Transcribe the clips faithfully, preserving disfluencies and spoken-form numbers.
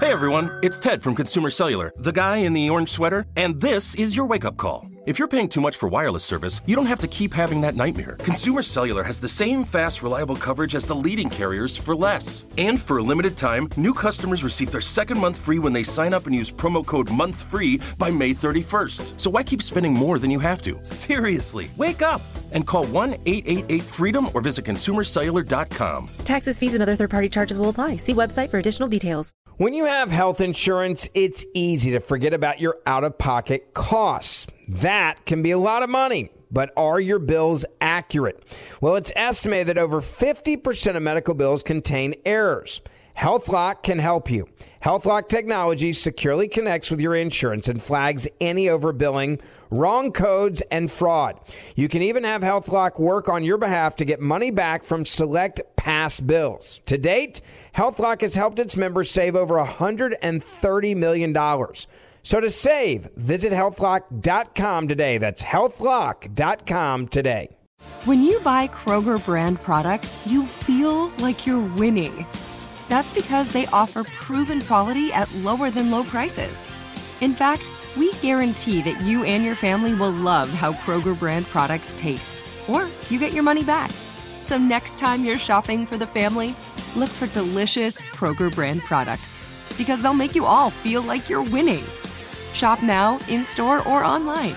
Hey everyone, it's Ted from Consumer Cellular, the guy in the orange sweater, and this is your wake-up call. If you're paying too much for wireless service, you don't have to keep having that nightmare. Consumer Cellular has the same fast, reliable coverage as the leading carriers for less. And for a limited time, new customers receive their second month free when they sign up and use promo code MONTHFREE by May thirty-first. So why keep spending more than you have to? Seriously, wake up and call one eight eight eight freedom or visit consumer cellular dot com. Taxes, fees, and other third-party charges will apply. See website for additional details. When you have health insurance, it's easy to forget about your out-of-pocket costs. That can be a lot of money, but are your bills accurate? Well, it's estimated that over fifty percent of medical bills contain errors. HealthLock can help you. HealthLock technology securely connects with your insurance and flags any overbilling, wrong codes, and fraud. You can even have HealthLock work on your behalf to get money back from select past bills. To date, HealthLock has helped its members save over one hundred thirty million dollars. So to save, visit health lock dot com today. That's health lock dot com today. When you buy Kroger brand products, you feel like you're winning. That's because they offer proven quality at lower than low prices. In fact, we guarantee that you and your family will love how Kroger brand products taste, or you get your money back. So next time you're shopping for the family, look for delicious Kroger brand products, because they'll make you all feel like you're winning. Shop now, in-store, or online.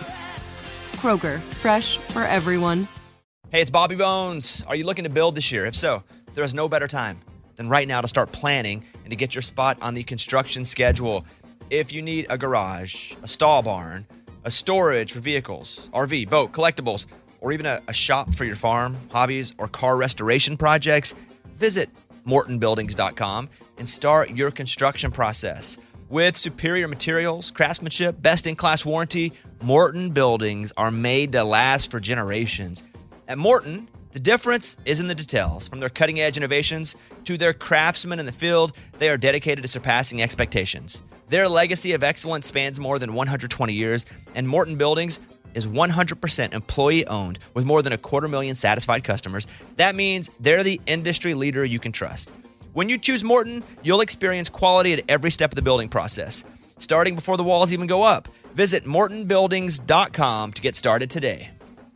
Kroger, fresh for everyone. Hey, it's Bobby Bones. Are you looking to build this year? If so, there is no better time than right now to start planning and to get your spot on the construction schedule. If you need a garage, a stall barn, a storage for vehicles, R V, boat, collectibles, or even a, a shop for your farm, hobbies, or car restoration projects, visit morton buildings dot com and start your construction process. With superior materials, craftsmanship, best-in-class warranty, Morton Buildings are made to last for generations. At Morton, the difference is in the details. From their cutting-edge innovations to their craftsmen in the field, they are dedicated to surpassing expectations. Their legacy of excellence spans more than one hundred twenty years, and Morton Buildings is one hundred percent employee-owned with more than a quarter million satisfied customers. That means they're the industry leader you can trust. When you choose Morton, you'll experience quality at every step of the building process, starting before the walls even go up. Visit morton buildings dot com to get started today.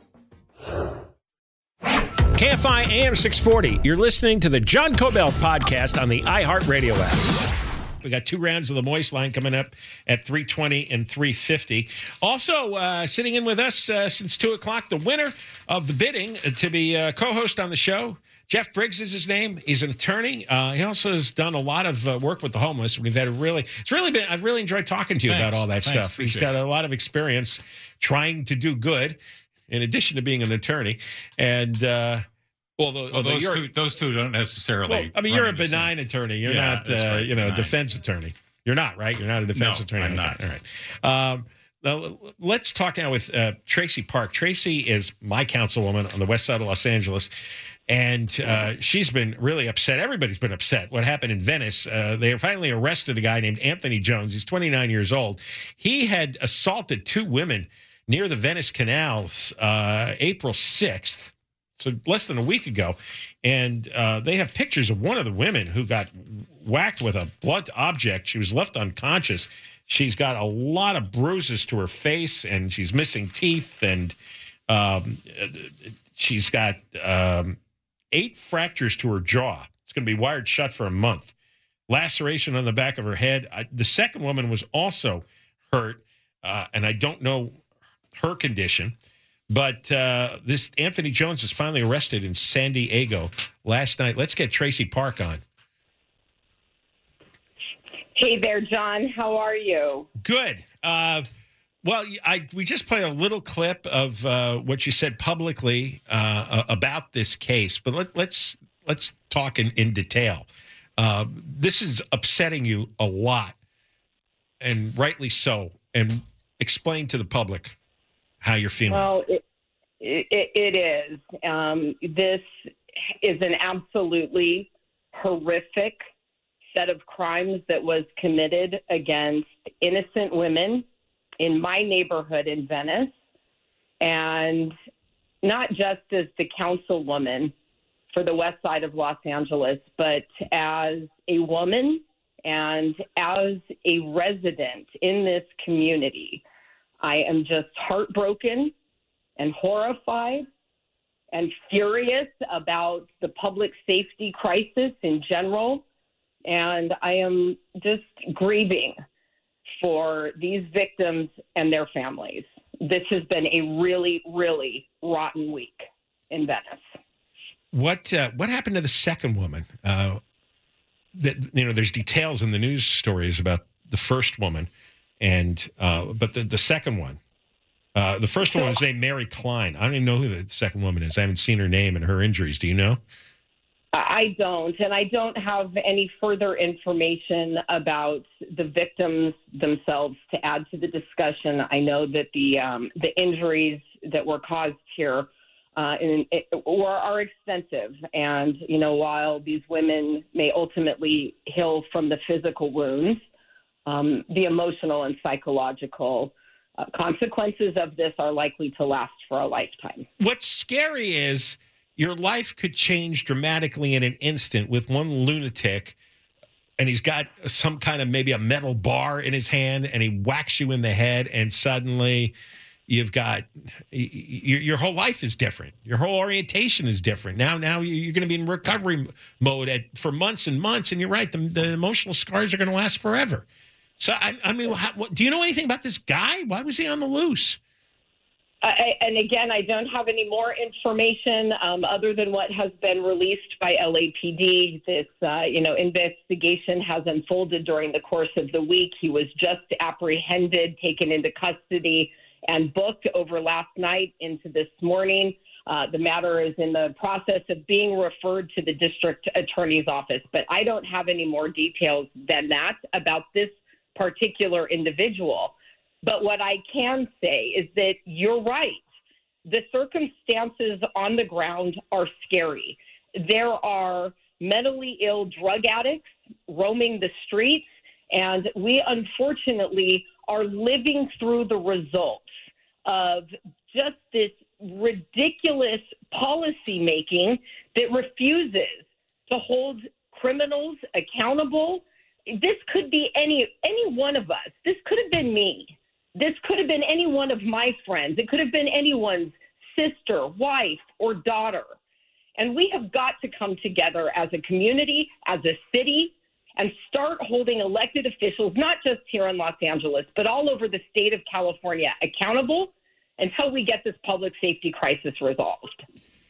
K F I A M six forty. You're listening to the John Cobell podcast on the iHeartRadio app. We got two rounds of the Moist Line coming up at three twenty and three fifty. Also, uh, sitting in with us uh, since two o'clock, the winner of the bidding to be uh, co-host on the show. Jeff Briggs is his name. He's an attorney. Uh, he also has done a lot of uh, work with the homeless. We've had a really, it's really been, I've really enjoyed talking to you Thanks. about all that Thanks. stuff. He's got a lot of experience trying to do good, in addition to being an attorney. And, uh, well, the, well those two, those two don't necessarily. Well, I mean, you're a benign attorney. You're yeah, not, uh, right, you know, a benign. defense attorney. You're not, right? You're not a defense no, attorney. I'm okay. not. All right. Um, now, let's talk now with uh, Tracy Park. Tracy is my councilwoman on the west side of Los Angeles. And uh, she's been really upset. Everybody's been upset. What happened in Venice, uh, they finally arrested a guy named Anthony Jones. He's twenty-nine years old. He had assaulted two women near the Venice canals uh, April sixth, so less than a week ago. And uh, they have pictures of one of the women who got whacked with a blunt object. She was left unconscious. She's got a lot of bruises to her face, and she's missing teeth, and um, she's got... Um, Eight fractures to her jaw. It's going to be wired shut for a month. Laceration on the back of her head. I, the second woman was also hurt, uh, and I don't know her condition. But uh, this Anthony Jones was finally arrested in San Diego last night. Let's get Tracy Park on. Hey there, John. How are you? Good. Uh, Well, I we just played a little clip of uh, what you said publicly uh, about this case, but let, let's let's talk in, in detail. Uh, this is upsetting you a lot, and rightly so. And explain to the public how you're feeling. Well, it, it, it is. Um, this is an absolutely horrific set of crimes that was committed against innocent women in my neighborhood in Venice, and not just as the councilwoman for the west side of Los Angeles, but as a woman And as a resident in this community, I am just heartbroken and horrified and furious about the public safety crisis in general. And I am just grieving for these victims and their families. This has been a really, really rotten week in Venice. What uh, what happened to the second woman? Uh, that you know, there's details in the news stories about the first woman, and uh, but the, the second one, uh, the first one was named Mary Klein. I don't even know who the second woman is. I haven't seen her name and her injuries. Do you know? I don't, and I don't have any further information about the victims themselves to add to the discussion. I know that the um, the injuries that were caused here uh, in, it, were are extensive, and you know, while these women may ultimately heal from the physical wounds, um, the emotional and psychological uh, consequences of this are likely to last for a lifetime. What's scary is your life could change dramatically in an instant with one lunatic, and he's got some kind of maybe a metal bar in his hand, and he whacks you in the head, and suddenly you've got your, your whole life is different. Your whole orientation is different. Now, now you're going to be in recovery mode at, for months and months, and you're right, the, the emotional scars are going to last forever. So, I, I mean, how, what, do you know anything about this guy? Why was he on the loose? I, and again, I don't have any more information um, other than what has been released by L A P D. This, uh, you know, investigation has unfolded during the course of the week. He was just apprehended, taken into custody, and booked over last night into this morning. Uh, the matter is in the process of being referred to the district attorney's office, but I don't have any more details than that about this particular individual. But what I can say is that you're right. The circumstances on the ground are scary. There are mentally ill drug addicts roaming the streets, and we unfortunately are living through the results of just this ridiculous policy making that refuses to hold criminals accountable. This could be any any one of us. This could have been me. This could have been any one of my friends. It could have been anyone's sister, wife, or daughter. And we have got to come together as a community, as a city, and start holding elected officials, not just here in Los Angeles, but all over the state of California, accountable until we get this public safety crisis resolved.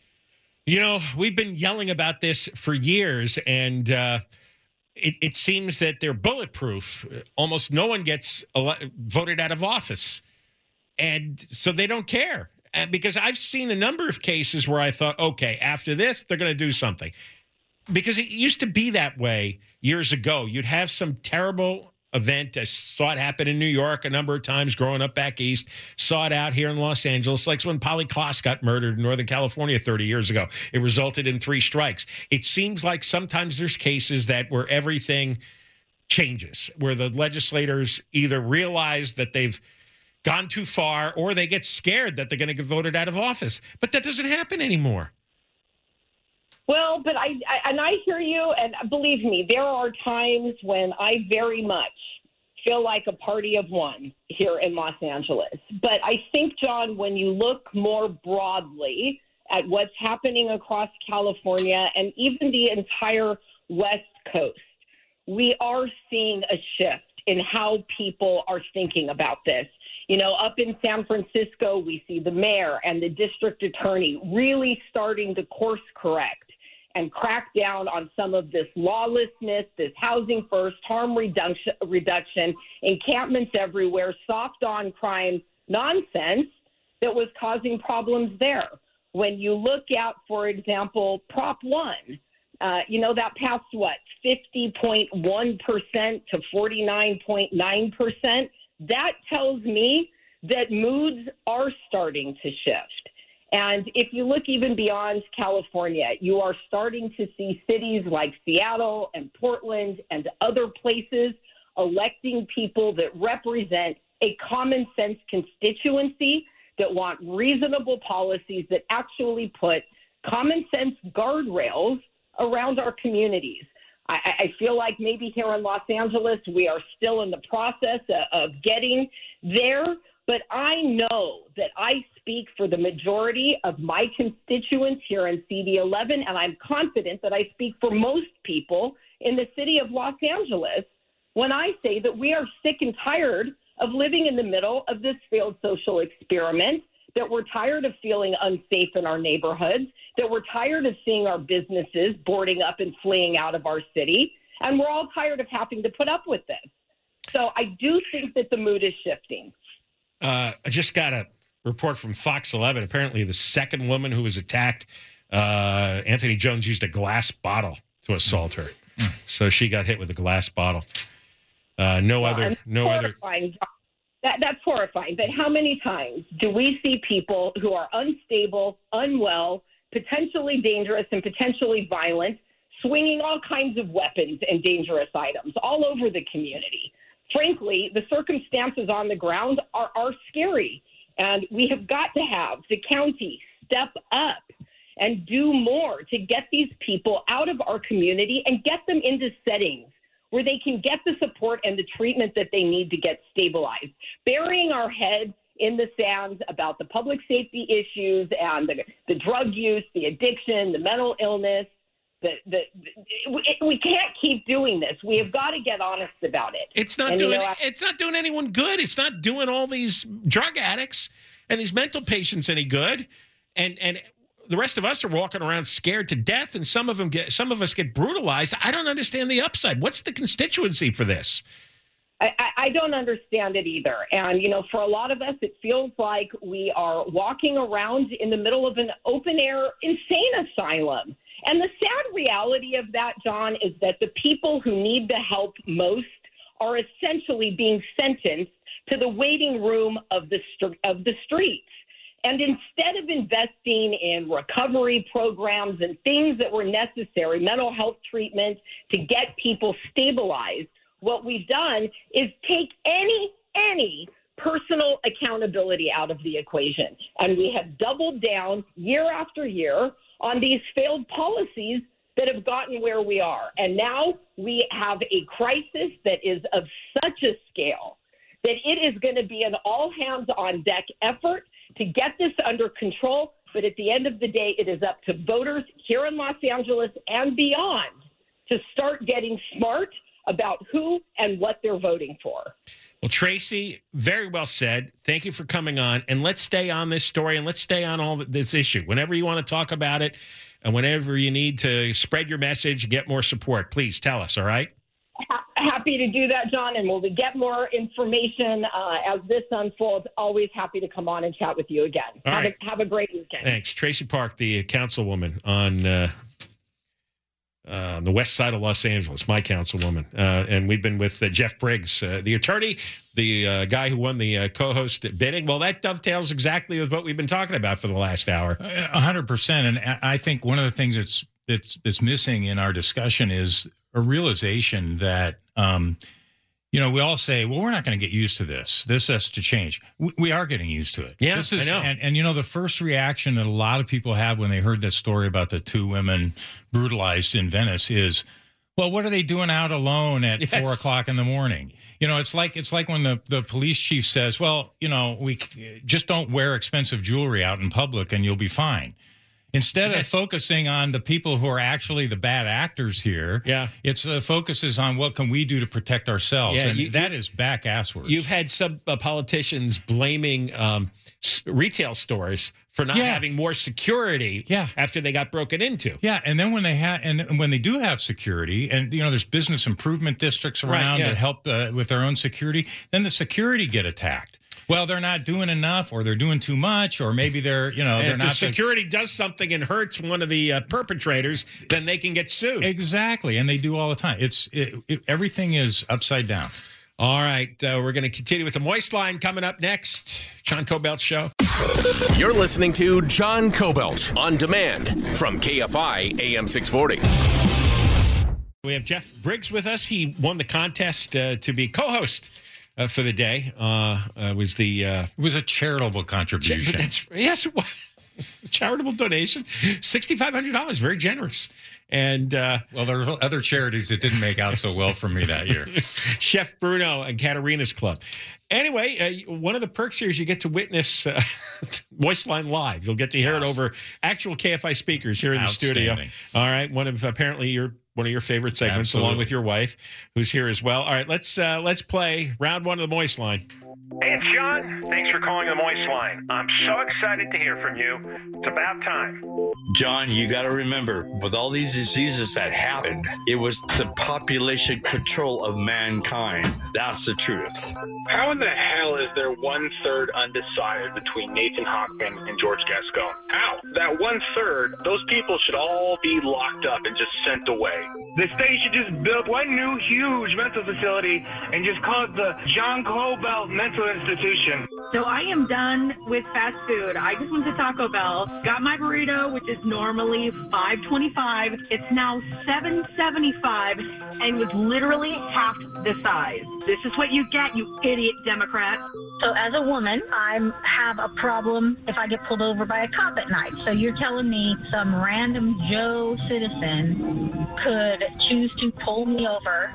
You know, we've been yelling about this for years, and uh, it, it seems that they're bulletproof. Almost no one gets ele- voted out of office. And so they don't care. And because I've seen a number of cases where I thought, okay, after this, they're going to do something. Because it used to be that way years ago. You'd have some terrible event. I saw it happen in New York a number of times growing up back east. Saw it out here in Los Angeles, like when Polly Klaas got murdered in Northern California thirty years ago. It resulted in three strikes. It seems like sometimes there's cases that where everything changes, where the legislators either realize that they've gone too far or they get scared that they're going to get voted out of office. But that doesn't happen anymore. Well, but I, I, and I hear you, and believe me, there are times when I very much feel like a party of one here in Los Angeles. But I think, John, when you look more broadly at what's happening across California and even the entire West Coast, we are seeing a shift in how people are thinking about this. You know, up in San Francisco, we see the mayor and the district attorney really starting to course correct and crack down on some of this lawlessness, this housing first, harm reduction, reduction, encampments everywhere, soft on crime nonsense that was causing problems there. When you look at, for example, Prop one, uh, you know, that passed what, fifty point one percent to forty-nine point nine percent. That tells me that moods are starting to shift. And if you look even beyond California, you are starting to see cities like Seattle and Portland and other places electing people that represent a common sense constituency that want reasonable policies that actually put common sense guardrails around our communities. I, I feel like maybe here in Los Angeles, we are still in the process of, of getting there. But I know that I speak for the majority of my constituents here in C D eleven, and I'm confident that I speak for most people in the city of Los Angeles when I say that we are sick and tired of living in the middle of this failed social experiment, that we're tired of feeling unsafe in our neighborhoods, that we're tired of seeing our businesses boarding up and fleeing out of our city, and we're all tired of having to put up with this. So I do think that the mood is shifting. Uh, I just got a report from Fox eleven. Apparently, the second woman who was attacked, uh, Anthony Jones used a glass bottle to assault her. So she got hit with a glass bottle. Uh, no well, other, no other. That, that's horrifying. But how many times do we see people who are unstable, unwell, potentially dangerous, and potentially violent, swinging all kinds of weapons and dangerous items all over the community? Frankly, the circumstances on the ground are, are scary. And we have got to have the county step up and do more to get these people out of our community and get them into settings where they can get the support and the treatment that they need to get stabilized. Burying our head in the sands about the public safety issues and the, the drug use, the addiction, the mental illness, the, the, the, we can't keep doing this. We have got to get honest about it. It's not and, doing. You know, I, it's not doing anyone good. It's not doing all these drug addicts and these mental patients any good. And and the rest of us are walking around scared to death, and some of them get some of us get brutalized. I don't understand the upside. What's the constituency for this? I, I don't understand it either. And, you know, for a lot of us, it feels like we are walking around in the middle of an open-air insane asylum. And the sad reality of that, John, is that the people who need the help most are essentially being sentenced to the waiting room of the st- of the streets. And instead of investing in recovery programs and things that were necessary, mental health treatment to get people stabilized, what we've done is take any, any personal accountability out of the equation. And we have doubled down year after year on these failed policies that have gotten where we are. And now we have a crisis that is of such a scale that it is going to be an all-hands-on-deck effort to get this under control. But at the end of the day, it is up to voters here in Los Angeles and beyond to start getting smart about who and what they're voting for. Well, Tracy, very well said. Thank you for coming on. And let's stay on this story and let's stay on all this issue. Whenever you want to talk about it and whenever you need to spread your message and get more support, please tell us, all right? Happy to do that, John, and we'll get more information uh, as this unfolds. Always happy to come on and chat with you again. All have, right. a, have a great weekend. Thanks. Tracy Park, the councilwoman on uh, uh, the west side of Los Angeles, my councilwoman. Uh, and we've been with uh, Jeff Briggs, uh, the attorney, the uh, guy who won the uh, co-host bidding. Well, that dovetails exactly with what we've been talking about for the last hour. A hundred percent. And I think one of the things that's, that's, that's missing in our discussion is a realization that, um, you know, we all say, well, we're not going to get used to this. This has to change. We, we are getting used to it. Yeah, this is, I know. And, and, you know, the first reaction that a lot of people have when they heard that story about the two women brutalized in Venice is, well, what are they doing out alone at yes. four o'clock in the morning? You know, it's like it's like when the, the police chief says, well, you know, we just don't wear expensive jewelry out in public and you'll be fine. Instead yes. of focusing on the people who are actually the bad actors here, yeah. it's uh, focuses on what can we do to protect ourselves, yeah, and you, that is back asswards. You've had some uh, politicians blaming um, s- retail stores for not yeah. having more security yeah. after they got broken into. Yeah, and then when they have, and when they do have security, and you know, there's business improvement districts around right, yeah. that help uh, with their own security, then the security get attacked. Well, they're not doing enough, or they're doing too much, or maybe they're, you know, and they're if not. The security the, does something and hurts one of the uh, perpetrators, then they can get sued. Exactly, and they do all the time. It's it, it, everything is upside down. All right, uh, we're going to continue with the Moist Line coming up next. John Cobelt Show. You're listening to John Cobelt on demand from K F I A M six forty. We have Jeff Briggs with us. He won the contest uh, to be co-host. Uh, for the day, uh, uh, was the uh, it was a charitable contribution. That's, yes, it was. Charitable donation, sixty-five hundred dollars, very generous. And uh, well, there were other charities that didn't make out so well for me that year. Chef Bruno and Katerina's Club. Anyway, uh, one of the perks here is you get to witness uh, Moistline live. You'll get to hear yes. it over actual K F I speakers here in the studio. All right, one of apparently your one of your favorite segments, Absolutely. along with your wife, who's here as well. All right, let's uh, let's play round one of the Moistline. Hey, it's John. Thanks for calling the Moist Line. I'm so excited to hear from you. It's about time. John, you got to remember, with all these diseases that happened, it was the population control of mankind. That's the truth. How in the hell is there one-third undecided between Nathan Hochman and George Gascon? How? That one-third, those people should all be locked up and just sent away. The state should just build one new huge mental facility and just call it the John Cobalt Mental Institution. So I am done with fast food. I just went to Taco Bell, got my burrito, which is normally five twenty-five. It's now seven seventy-five and was literally half the size. This is what you get, you idiot Democrat. So as a woman, I have a problem if I get pulled over by a cop at night. So you're telling me some random Joe citizen could choose to pull me over,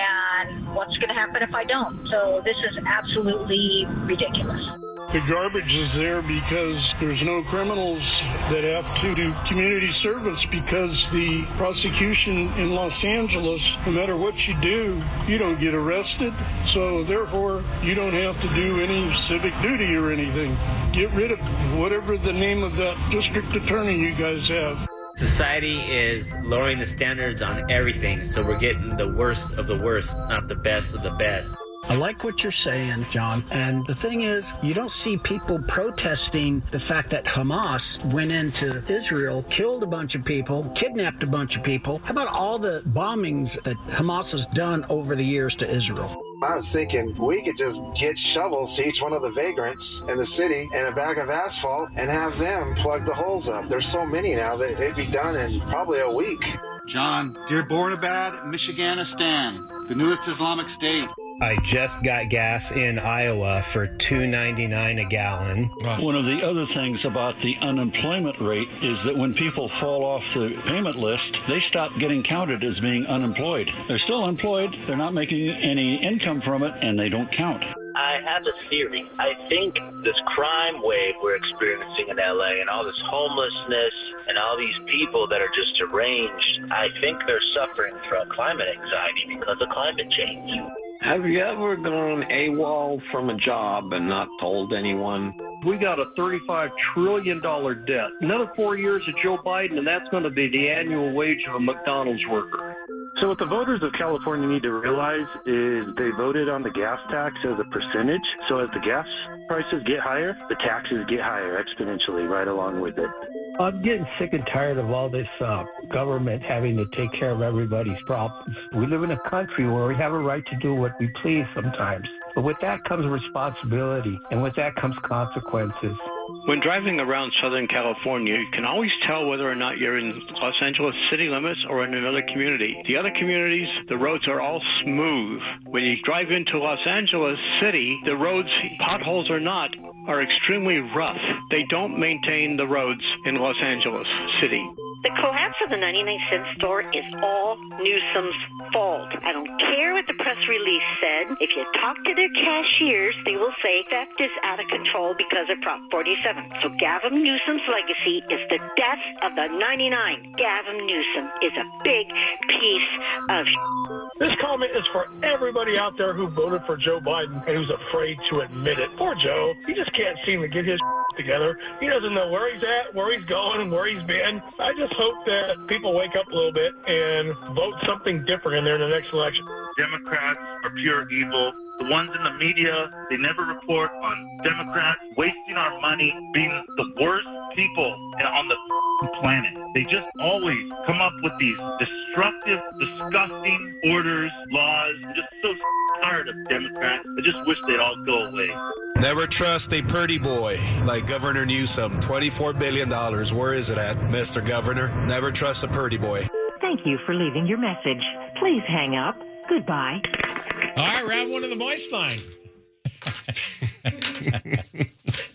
and what's going to happen if I don't? So this is absolutely ridiculous. The garbage is there because there's no criminals that have to do community service, because the prosecution in Los Angeles, no matter what you do, you don't get arrested. So therefore, you don't have to do any civic duty or anything. Get rid of whatever the name of that district attorney you guys have. Society is lowering the standards on everything, so we're getting the worst of the worst, not the best of the best. I like what you're saying, John. And the thing is, you don't see people protesting the fact that Hamas went into Israel, killed a bunch of people, kidnapped a bunch of people. How about all the bombings that Hamas has done over the years to Israel? I was thinking we could just get shovels to each one of the vagrants in the city and a bag of asphalt and have them plug the holes up. There's so many now that they'd be done in probably a week. John, Dear Bornabad, Michiganistan, the newest Islamic State. I just got gas in Iowa for two ninety-nine a gallon. One of the other things about the unemployment rate is that when people fall off the payment list, they stop getting counted as being unemployed. They're still employed, they're not making any income from it, and they don't count. I have a theory. I think this crime wave we're experiencing in L A and all this homelessness and all these people that are just deranged, I think they're suffering from climate anxiety because of climate change. Have you ever gone AWOL from a job and not told anyone? We got a thirty-five trillion dollars debt. Another four years of Joe Biden, and that's going to be the annual wage of a McDonald's worker. So what the voters of California need to realize is they voted on the gas tax as a percentage. So as the gas prices get higher, the taxes get higher exponentially right along with it. I'm getting sick and tired of all this uh, government having to take care of everybody's problems. We live in a country where we have a right to do what we please sometimes. But with that comes responsibility, and with that comes consequences. When driving around Southern California, you can always tell whether or not you're in Los Angeles city limits or in another community. The other communities, the roads are all smooth. When you drive into Los Angeles City, the roads, potholes or not, are extremely rough. They don't maintain the roads in Los Angeles City. The collapse of the ninety-nine cent store is all Newsom's fault. I don't care what the press release said. If you talk to their cashiers, they will say theft is out of control because of Prop forty-seven. So Gavin Newsom's legacy is the death of the ninety-nine. Gavin Newsom is a big piece of This comment is for everybody out there who voted for Joe Biden and who's afraid to admit it. Poor Joe. He just can't seem to get his together. He doesn't know where he's at, where he's going, and where he's been. I just hope that people wake up a little bit and vote something different in there in the next election. Democrats are pure evil. The ones in the media, they never report on Democrats wasting our money, being the worst people on the planet. They just always come up with these destructive, disgusting orders, laws. I'm just so tired of Democrats. I just wish they'd all go away. Never trust a pretty boy like Governor Newsom. twenty-four billion dollars. Where is it at, Mister Governor? Never trust a pretty boy. Thank you for leaving your message. Please hang up. Goodbye. All right, round one of the Moist Line.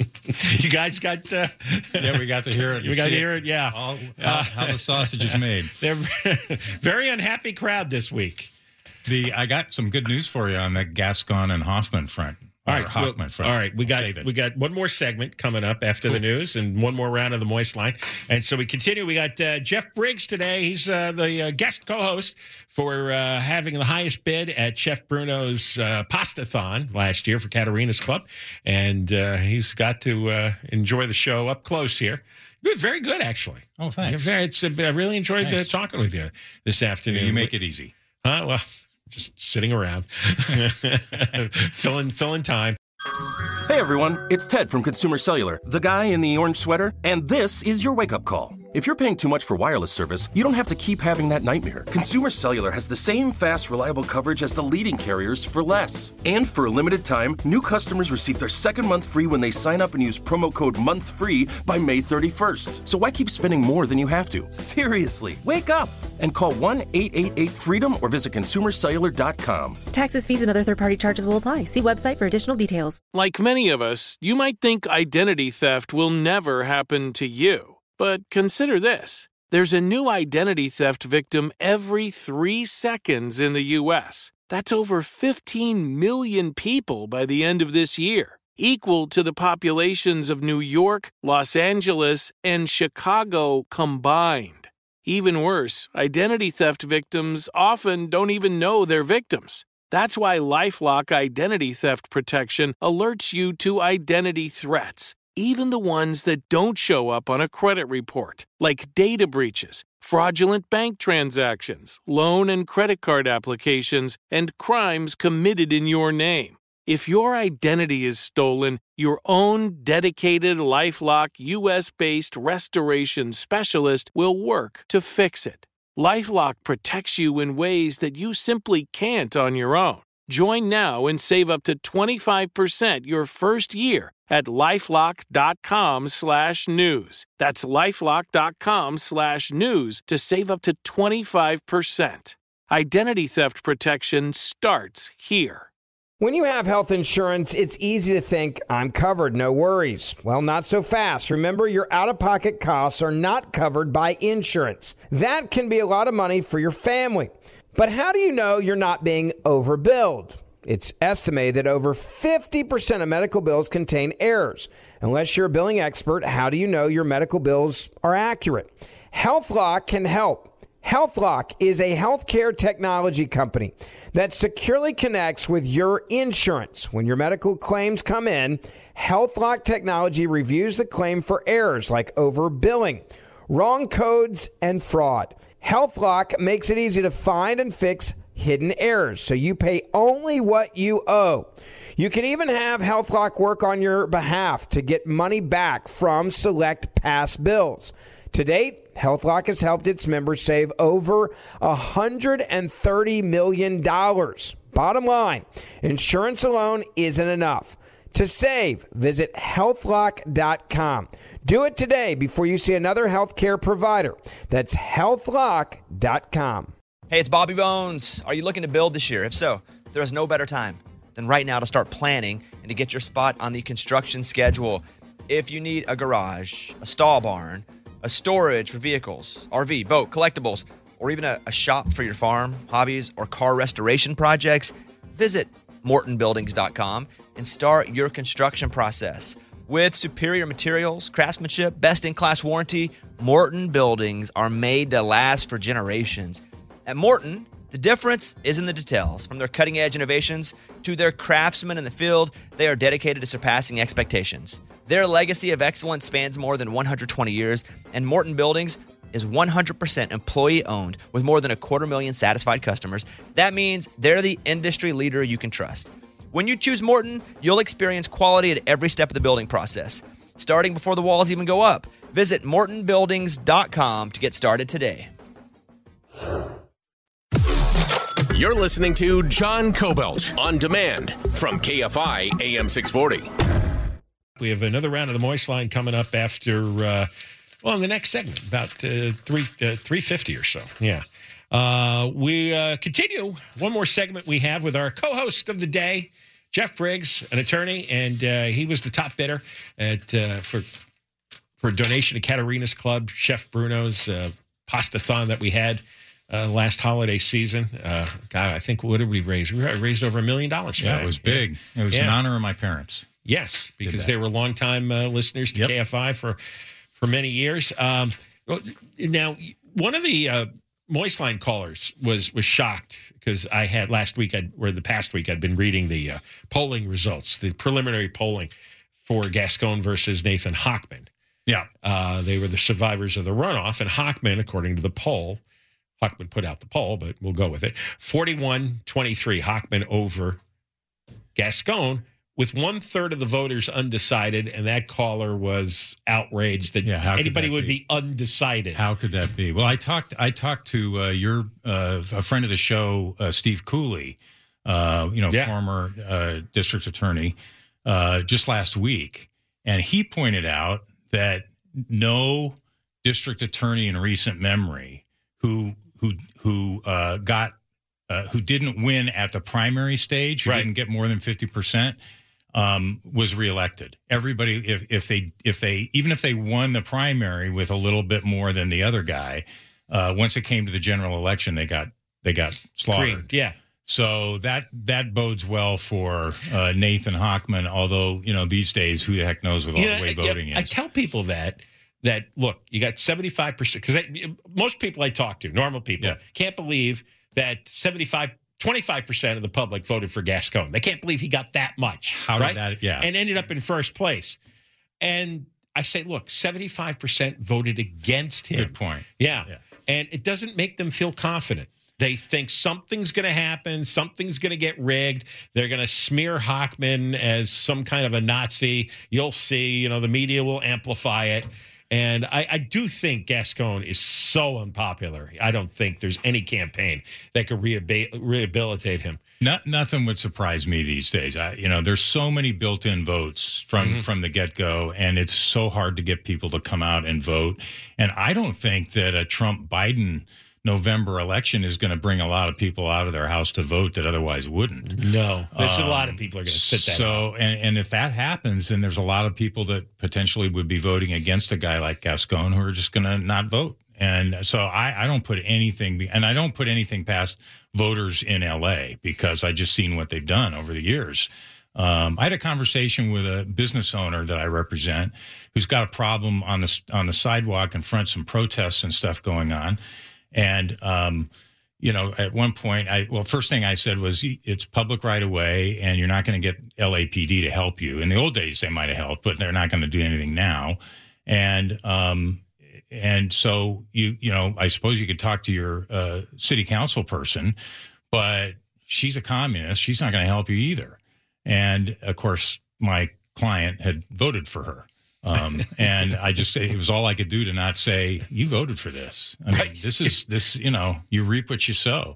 You guys got... Uh, yeah, we got to hear it. We got to hear it, yeah. All, how, how the sausage is made. They're very unhappy crowd this week. The I got some good news for you on the Gascon and Hoffman front. All right, Hoffman well, front. all right. We got we got one more segment coming up after cool. the news, and one more round of the Moist Line. And so we continue. We got uh, Jeff Briggs today. He's uh, the uh, guest co-host for uh, having the highest bid at Chef Bruno's uh, Pastathon last year for Katarina's Club, and uh, he's got to uh, enjoy the show up close here. Good, very good, actually. Oh, thanks. Very, it's, uh, I really enjoyed uh, talking with you this afternoon. You make it easy. Huh? Well, just sitting around, filling filling time. Hey everyone, it's Ted from Consumer Cellular, the guy in the orange sweater, and this is your wake-up call. If you're paying too much for wireless service, you don't have to keep having that nightmare. Consumer Cellular has the same fast, reliable coverage as the leading carriers for less. And for a limited time, new customers receive their second month free when they sign up and use promo code MONTHFREE by May thirty-first. So why keep spending more than you have to? Seriously, wake up and call one eight eight eight FREEDOM or visit consumer cellular dot com. Taxes, fees, and other third-party charges will apply. See website for additional details. Like many of us, you might think identity theft will never happen to you. But consider this. There's a new identity theft victim every three seconds in the U S. That's over fifteen million people by the end of this year, equal to the populations of New York, Los Angeles, and Chicago combined. Even worse, identity theft victims often don't even know they're victims. That's why LifeLock Identity Theft Protection alerts you to identity threats, even the ones that don't show up on a credit report, like data breaches, fraudulent bank transactions, loan and credit card applications, and crimes committed in your name. If your identity is stolen, your own dedicated LifeLock U S-based restoration specialist will work to fix it. LifeLock protects you in ways that you simply can't on your own. Join now and save up to twenty-five percent your first year at LifeLock.com slash news. That's LifeLock.com slash news to save up to twenty-five percent. Identity theft protection starts here. When you have health insurance, it's easy to think, I'm covered, no worries. Well, not so fast. Remember, your out-of-pocket costs are not covered by insurance. That can be a lot of money for your family. But how do you know you're not being overbilled? It's estimated that over fifty percent of medical bills contain errors. Unless you're a billing expert, how do you know your medical bills are accurate? HealthLock can help. HealthLock is a healthcare technology company that securely connects with your insurance. When your medical claims come in, HealthLock technology reviews the claim for errors like overbilling, wrong codes, and fraud. HealthLock makes it easy to find and fix hidden errors, so you pay only what you owe. You can even have HealthLock work on your behalf to get money back from select past bills. To date, HealthLock has helped its members save over one hundred thirty million dollars. Bottom line, insurance alone isn't enough. To save, visit health lock dot com. Do it today before you see another healthcare provider. That's health lock dot com. Hey, it's Bobby Bones. Are you looking to build this year? If so, there is no better time than right now to start planning and to get your spot on the construction schedule. If you need a garage, a stall barn, a storage for vehicles, R V, boat, collectibles, or even a, a shop for your farm, hobbies, or car restoration projects, visit morton buildings dot com and start your construction process. With superior materials, craftsmanship, best-in-class warranty, Morton Buildings are made to last for generations. At Morton, the difference is in the details. From their cutting-edge innovations to their craftsmen in the field, they are dedicated to surpassing expectations. Their legacy of excellence spans more than one hundred twenty years, and Morton Buildings is one hundred percent employee-owned with more than a quarter million satisfied customers. That means they're the industry leader you can trust. When you choose Morton, you'll experience quality at every step of the building process, starting before the walls even go up. Visit morton buildings dot com to get started today. You're listening to John Cobalt on demand from K F I A M six forty. We have another round of the Moist Line coming up after, uh, well, in the next segment, about uh, three uh, three fifty or so. Yeah. Uh, we uh, continue. One more segment we have with our co-host of the day, Jeff Briggs, an attorney, and uh, he was the top bidder at uh, for for a donation to Katerina's Club, Chef Bruno's uh, pasta-thon that we had uh, last holiday season. Uh, God, I think, what did we raise? We raised over a million dollars. Yeah, it was big. It was yeah. in honor of my parents. Yes, because they were longtime uh, listeners to yep. K F I for, for many years. Um, now, one of the uh, Moist Line callers was was shocked because I had last week, I'd, or the past week, I'd been reading the uh, polling results, the preliminary polling for Gascon versus Nathan Hochman. Yeah. Uh, they were the survivors of the runoff, and Hochman, according to the poll, Hochman put out the poll, but we'll go with it, forty-one twenty-three, Hochman over Gascon, with one-third of the voters undecided, and that caller was outraged that yeah, anybody that would be? be undecided. How could that be? Well, I talked I talked to uh, your uh, a friend of the show, uh, Steve Cooley, uh, you know, Yeah. former uh, district attorney, uh, just last week, and he pointed out that no district attorney in recent memory who who who uh, got uh, who didn't win at the primary stage, who Right. didn't get more than fifty percent. Um, was reelected. Everybody, if if they if they even if they won the primary with a little bit more than the other guy, uh, once it came to the general election, they got they got slaughtered. Creamed, yeah. So that that bodes well for uh, Nathan Hochman. Although you know these days, who the heck knows with all You know, the way yeah, voting I is. tell people that that look, you got seventy-five percent because most people I talk to, normal people, Yeah. can't believe that seventy-five. twenty-five percent of the public voted for Gascon. They can't believe he got that much. How did right? that- yeah. And ended up in first place. And I say, look, seventy-five percent voted against him. Good point. Yeah. Yeah. And it doesn't make them feel confident. They think something's going to happen. Something's going to get rigged. They're going to smear Hochman as some kind of a Nazi. You'll see, you know, the media will amplify it. And I, I do think Gascon is so unpopular. I don't think there's any campaign that could rehabil- rehabilitate him. No, nothing would surprise me these days. I, you know, there's so many built-in votes from Mm-hmm. from the get-go, and it's so hard to get people to come out and vote. And I don't think that a Trump-Biden November election is going to bring a lot of people out of their house to vote that otherwise wouldn't. No, there's Um, a lot of people are going to sit that So, and, and if that happens, then there's a lot of people that potentially would be voting against a guy like Gascon who are just going to not vote. And so I, I don't put anything, and I don't put anything past voters in L A because I just seen what they've done over the years. Um, I had a conversation with a business owner that I represent who's got a problem on the on the sidewalk in front, some protests and stuff going on. And, um, you know, at one point, I well, first thing I said was it's public right away, and you're not going to get L A P D to help you. In the old days, they might have helped, but they're not going to do anything now. And um, and so you you know, I suppose you could talk to your uh, city council person, but she's a communist. She's not going to help you either. And of course, my client had voted for her. Um, and I just say it was all I could do to not say you voted for this. I mean, Right. this is this, you know, you reap what you sow.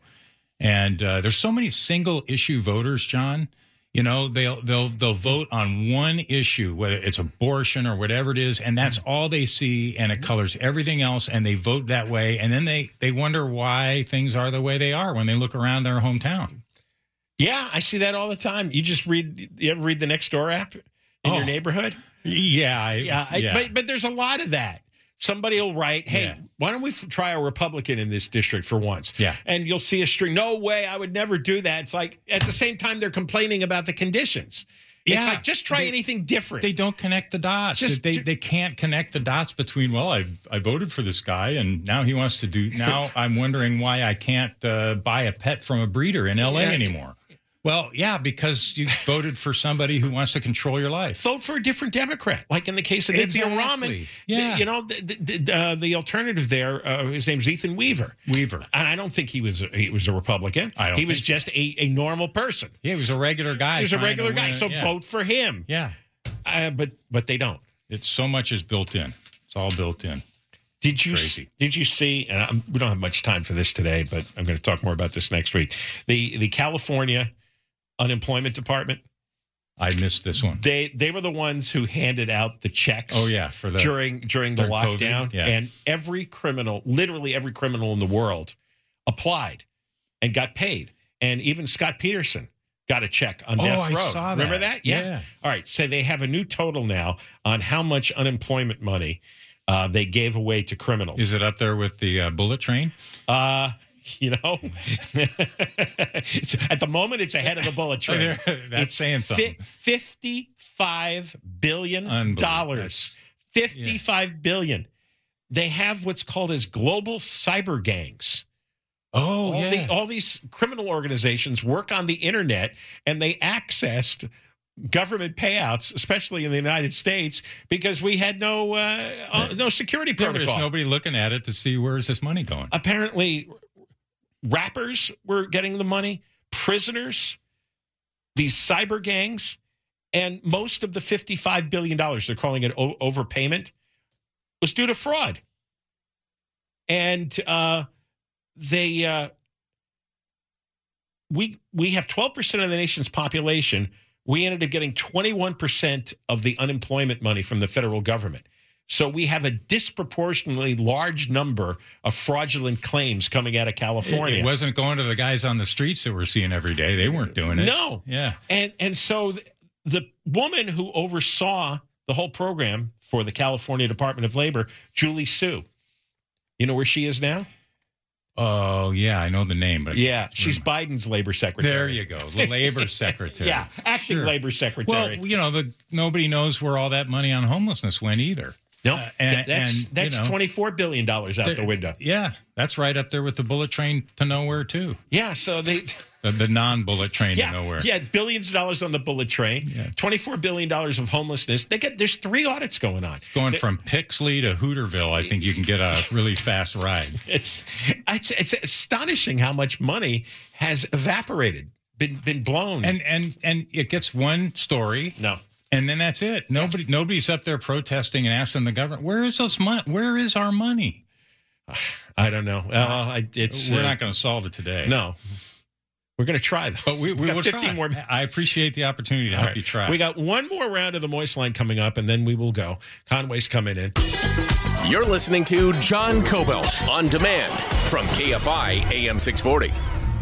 And uh, there's so many single issue voters, John. You know, they'll they'll they'll vote on one issue, whether it's abortion or whatever it is, and that's all they see, and it colors everything else, and they vote that way, and then they they wonder why things are the way they are when they look around their hometown. Yeah, I see that all the time. You just read, you ever read the Nextdoor app in Oh. your neighborhood? Yeah, I, Yeah, I, yeah. But, but there's a lot of that. Somebody will write, hey, Yeah. why don't we f- try a Republican in this district for once? Yeah. And you'll see a string. No way, I would never do that. It's like, at the same time, they're complaining about the conditions. It's Yeah. like, just try They- anything different. They don't connect the dots. Just- they ju- they can't connect the dots between, well, I I voted for this guy and now he wants to do, now I'm wondering why I can't uh, buy a pet from a breeder in L A Yeah. anymore. Well, yeah, because you voted for somebody who wants to control your life. Vote for a different Democrat, like in the case of Cynthia Exactly. Rahman. Yeah. You know, the, the, the, uh, the alternative there, uh, his name's Ethan Weaver. Weaver. And I don't think he was a, he was a Republican. I don't He was think just a, a normal person. Yeah, he was a regular guy. He was a trying to regular guy, win- so yeah. vote for him. Yeah. Uh, but but they don't. It's so much is built in. It's all built in. Did you Crazy. did you see? And I'm, we don't have much time for this today, but I'm going to talk more about this next week. The the California Unemployment Department. I missed this one. They they were the ones who handed out the checks. Oh, yeah, for the- during during the during COVID, lockdown, yeah. and every criminal, literally every criminal in the world, applied and got paid. And even Scott Peterson, got a check on Oh, death I row. saw that. Remember that? Yeah. Yeah. All right. So they have a new total now on how much unemployment money uh, they gave away to criminals. Is it up there with the uh, bullet train? Uh, you know, it's, at the moment, it's ahead of the bullet train. That's it's saying something. fifty-five billion dollars. fifty-five billion dollars. They have what's called as global cyber gangs. Oh, all yeah. The, all these criminal organizations work on the internet, and they accessed government payouts, especially in the United States, because we had no uh, uh, no security Yeah, protocol. there's nobody looking at it to see where's this money going. Apparently, rappers were getting the money, prisoners, these cyber gangs, and most of the fifty-five billion dollars, they're calling it o- overpayment, was due to fraud. And uh, they uh, we we have twelve percent of the nation's population. We ended up getting twenty-one percent of the unemployment money from the federal government. So we have a disproportionately large number of fraudulent claims coming out of California. It, it wasn't going to the guys on the streets that we're seeing every day. They weren't doing it. No. Yeah. And and so th- the woman who oversaw the whole program for the California Department of Labor, Julie Su, you know where she is now? Oh, yeah, I know the name. But Yeah, she's Biden's labor secretary. There you go, the labor secretary. Yeah, acting Sure. labor secretary. Well, you know, the, nobody knows where all that money on homelessness went either. No, Uh, and- that's and, that's you know, twenty-four billion dollars out there- the window. Yeah, that's right up there with the bullet train to nowhere, too. Yeah, so they... The, the non-bullet train Yeah, to nowhere. yeah, billions of dollars on the bullet train, twenty-four billion dollars of homelessness. They get There's three audits going on. Going They- from Pixley to Hooterville, I think you can get a really fast ride. It's, it's it's astonishing how much money has evaporated, been been blown. And and and it gets one story. No. And then that's it. Nobody nobody's up there protesting and asking the government, where is this money? Where is our money? I don't know. Uh, I, it's We're uh, not going to solve it today. No. We're going to try, though. But we, we got will fifteen try. more minutes. I appreciate the opportunity to All help right. you try. We got one more round of the Moist Line coming up, and then we will go. Conway's coming in. You're listening to John Cobelt on demand from K F I A M six forty.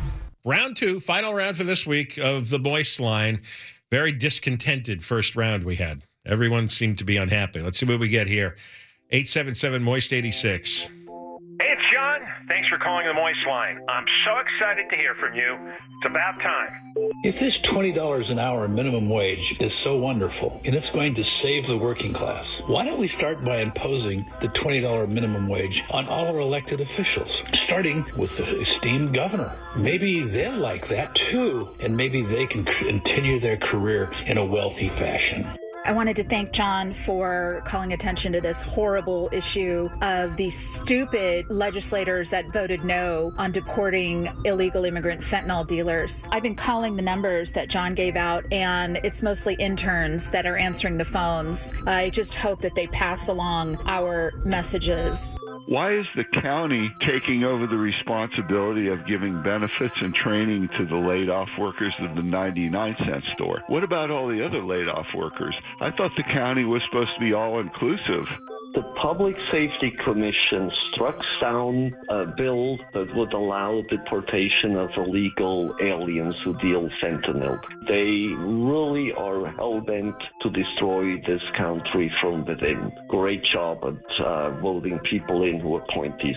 Round two, final round for this week of the Moist Line. Very discontented first round we had. Everyone seemed to be unhappy. Let's see what we get here. eight seven seven Moist eighty-six. Hey, it's John. Thanks for calling the Moist Line. I'm so excited to hear from you. It's about time. If this twenty dollars an hour minimum wage is so wonderful and it's going to save the working class, why don't we start by imposing the twenty dollars minimum wage on all our elected officials, starting with the esteemed governor? Maybe they'll like that too, and maybe they can continue their career in a wealthy fashion. I wanted to thank John for calling attention to this horrible issue of these stupid legislators that voted no on deporting illegal immigrant fentanyl dealers. I've been calling the numbers that John gave out, and it's mostly interns that are answering the phones. I just hope that they pass along our messages. Why is the county taking over the responsibility of giving benefits and training to the laid-off workers of the ninety-nine cent store? What about all the other laid-off workers? I thought the county was supposed to be all-inclusive. The Public Safety Commission struck down a bill that would allow deportation of illegal aliens who deal fentanyl. They really are hell-bent to destroy this country from within. Great job at uh, voting people in who appoint these.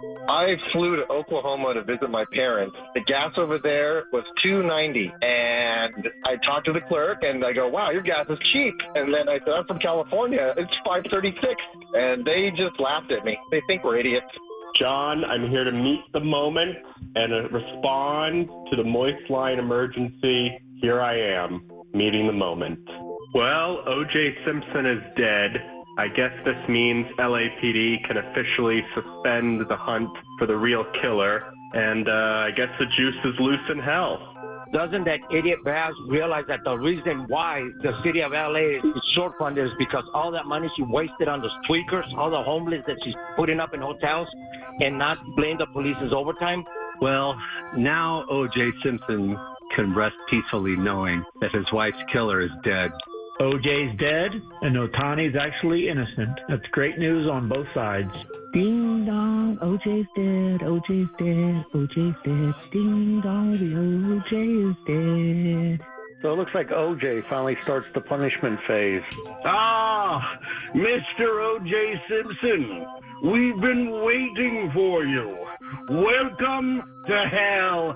I flew to Oklahoma to visit my parents. The gas over there was two ninety, and I talked to the clerk, and I go, "Wow, your gas is cheap." And then I said, "I'm from California. It's five thirty-six," and they just laughed at me. They think we're idiots. John, I'm here to meet the moment and uh, respond to the Moist Line emergency. Here I am, meeting the moment. Well, O J Simpson is dead. I guess this means L A P D can officially suspend the hunt for the real killer, and uh, I guess the juice is loose in hell. Doesn't that idiot Baz realize that the reason why the city of L A is short funded is because all that money she wasted on the tweakers, all the homeless that she's putting up in hotels, and not blame the police's overtime? Well, now O J Simpson can rest peacefully knowing that his wife's killer is dead. O J's dead, and Otani's actually innocent. That's great news on both sides. Ding dong, O J's dead, O J's dead, O J's dead. Ding dong, the O J is dead. So it looks like O J finally starts the punishment phase. Ah, Mister O J Simpson, we've been waiting for you. Welcome to hell.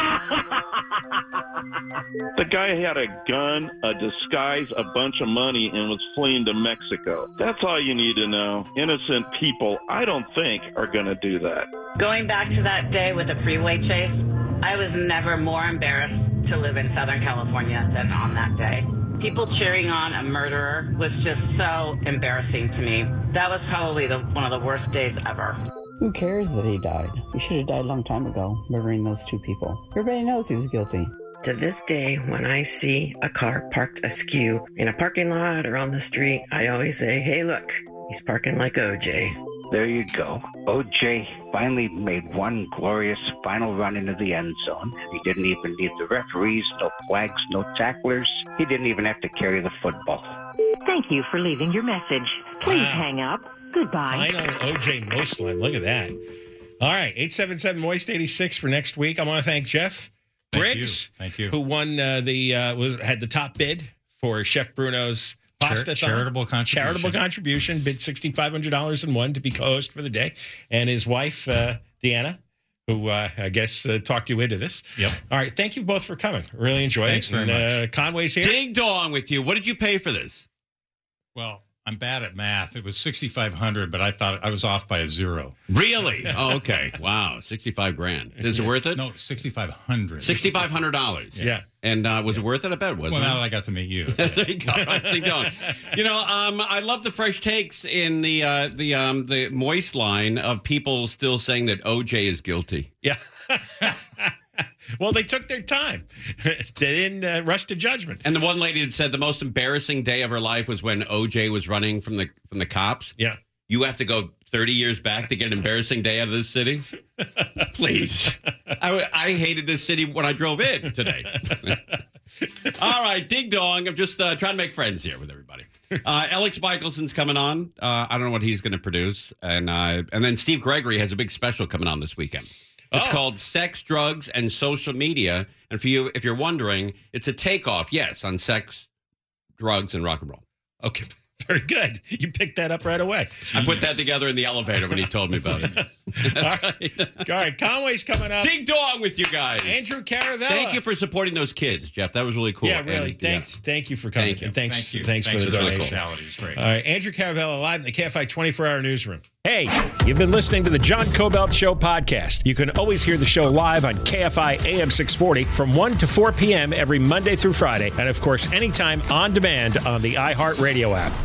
The guy had a gun, a disguise, a bunch of money, and was fleeing to Mexico. That's all you need to know. Innocent people, I don't think, are going to do that. Going back to that day with the freeway chase, I was never more embarrassed to live in Southern California than on that day. People cheering on a murderer was just so embarrassing to me. That was probably the, one of the worst days ever. Who cares that he died? He should have died a long time ago, murdering those two people. Everybody knows he was guilty. To this day, when I see a car parked askew in a parking lot or on the street, I always say, hey, look, he's parking like O J. There you go. O J finally made one glorious final run into the end zone. He didn't even need the referees, no flags, no tacklers. He didn't even have to carry the football. Thank you for leaving your message. Please Wow. hang up. Goodbye. Final O J Moist line. Look at that. All right, eight seven seven Moist eighty-six for next week. I want to thank Jeff Briggs, Thank you. who won uh, the uh, was had the top bid for Chef Bruno's pasta charitable contribution. Charitable contribution. Bid sixty five hundred dollars and won to be co-host for the day, and his wife uh, Deanna, who uh, I guess uh, talked you into this. Yep. All right, thank you both for coming. Really enjoyed Thanks it. very and, much. Uh, Conway's here. Ding dong with you. What did you pay for this? Well, I'm bad at math. It was sixty-five hundred, but I thought I was off by a zero. Really? Oh, okay. Wow. sixty-five grand. Is it worth it? No, sixty-five hundred. sixty-five hundred dollars. Yeah. And uh, was it worth it? I bet it was. Well, now that I got to meet you. There you go. Right, ding dong. You know, um, I love the fresh takes in the uh, the um, the Moist line of people still saying that O J is guilty. Yeah. Well, they took their time. They didn't uh, rush to judgment. And the one lady that said the most embarrassing day of her life was when O J was running from the from the cops. Yeah. You have to go thirty years back to get an embarrassing day out of this city? Please. I, I hated this city when I drove in today. All right, ding dong. I'm just uh, trying to make friends here with everybody. Uh, Alex Michelson's coming on. Uh, I don't know what he's going to produce. And uh, and then Steve Gregory has a big special coming on this weekend. It's Oh. called Sex, Drugs, and Social Media. And for you, if you're wondering, it's a takeoff, yes, on sex, drugs, and rock and roll. Okay, very good. You picked that up right away. I put that together in the elevator when he told me about it. That's right. All right, Conway's coming up. Ding dong with you guys. Andrew Caravella. Thank you for supporting those kids, Jeff. That was really cool. Yeah, really. And, thanks. yeah. Thank you for coming. Thank you. And thanks, Thank you. thanks, Thanks for the for the donation. hospitality. It's great. All right, Andrew Caravella live in the K F I twenty-four hour newsroom. Hey, you've been listening to the John Cobelt Show podcast. You can always hear the show live on K F I A M six forty from one to four p.m. every Monday through Friday. And, of course, anytime on demand on the iHeartRadio app.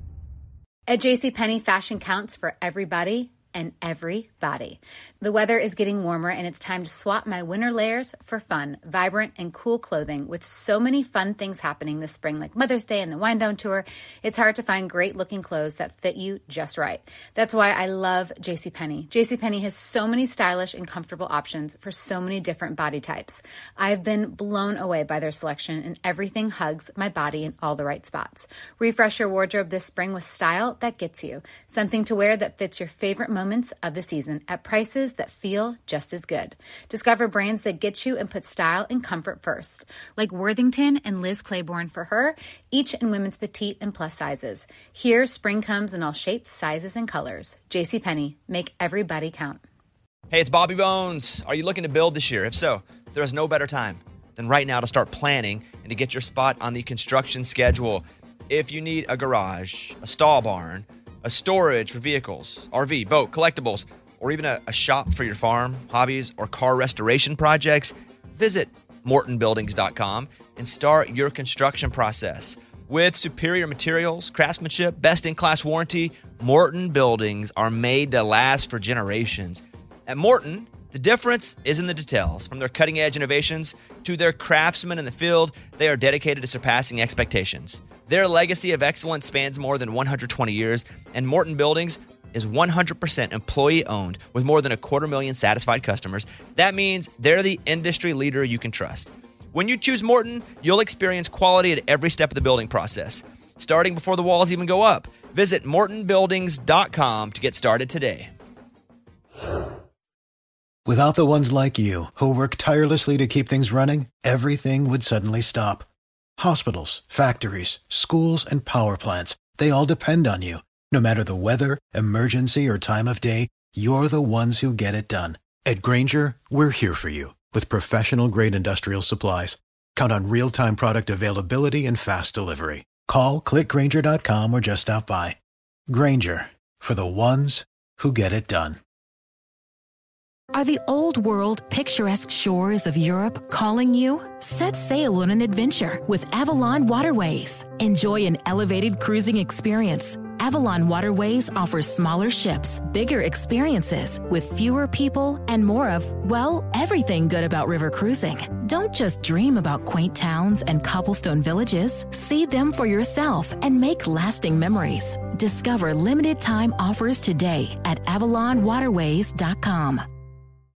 At JCPenney, fashion counts for everybody and everybody. The weather is getting warmer, and it's time to swap my winter layers for fun, vibrant, and cool clothing. With so many fun things happening this spring, like Mother's Day and the Wind Down Tour, it's hard to find great-looking clothes that fit you just right. That's why I love JCPenney. JCPenney has so many stylish and comfortable options for so many different body types. I've been blown away by their selection, and everything hugs my body in all the right spots. Refresh your wardrobe this spring with style that gets you. Something to wear that fits your favorite moments of the season at prices that feel just as good. Discover brands that get you and put style and comfort first, like Worthington and Liz Claiborne for her, each in women's petite and plus sizes. Here, spring comes in all shapes, sizes, and colors. JCPenney, make everybody count. Hey, it's Bobby Bones. Are you looking to build this year? If so, there is no better time than right now to start planning and to get your spot on the construction schedule. If you need a garage, a stall barn, a storage for vehicles, R V, boat, collectibles, or even a, a shop for your farm, hobbies, or car restoration projects, visit Morton Buildings dot com and start your construction process. With superior materials, craftsmanship, best-in-class warranty, Morton Buildings are made to last for generations. At Morton, the difference is in the details. From their cutting-edge innovations to their craftsmen in the field, they are dedicated to surpassing expectations. Their legacy of excellence spans more than one hundred twenty years, and Morton Buildings is one hundred percent employee-owned with more than a quarter million satisfied customers. That means they're the industry leader you can trust. When you choose Morton, you'll experience quality at every step of the building process. starting before the walls even go up. Visit morton buildings dot com to get started today. Without the ones like you, who work tirelessly to keep things running, everything would suddenly stop. Hospitals, factories, schools, and power plants, they all depend on you. No matter the weather, emergency, or time of day, you're the ones who get it done. At Grainger, we're here for you with professional-grade industrial supplies. Count on real-time product availability and fast delivery. Call, click Grainger dot com, or just stop by. Grainger, for the ones who get it done. Are the old-world, picturesque shores of Europe calling you? Set sail on an adventure with Avalon Waterways. Enjoy an elevated cruising experience. Avalon Waterways offers smaller ships, bigger experiences, with fewer people and more of, well, everything good about river cruising. Don't just dream about quaint towns and cobblestone villages. See them for yourself and make lasting memories. Discover limited time offers today at avalon waterways dot com.